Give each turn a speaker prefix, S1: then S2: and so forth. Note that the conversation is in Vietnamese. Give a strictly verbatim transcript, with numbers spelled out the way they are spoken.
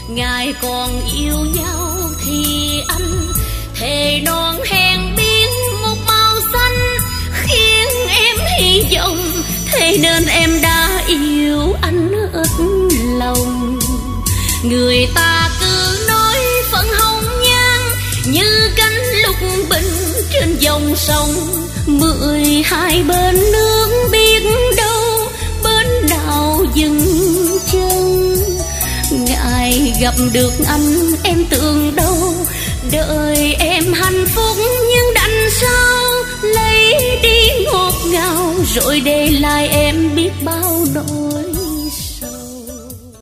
S1: Ngài còn yêu nhau thì anh thề non hẹn biến một màu xanh, khiến em hy vọng, thế nên em đã yêu anh hết lòng. Người ta cứ nói phận hồng nhan như cánh lục bình trên dòng sông, mười hai bên nước biết đâu bên nào dừng chân. Ngài gặp được anh em tưởng đâu đời em hạnh phúc, nhưng đành sao lấy đi ngọt ngào rồi để lại em biết bao nỗi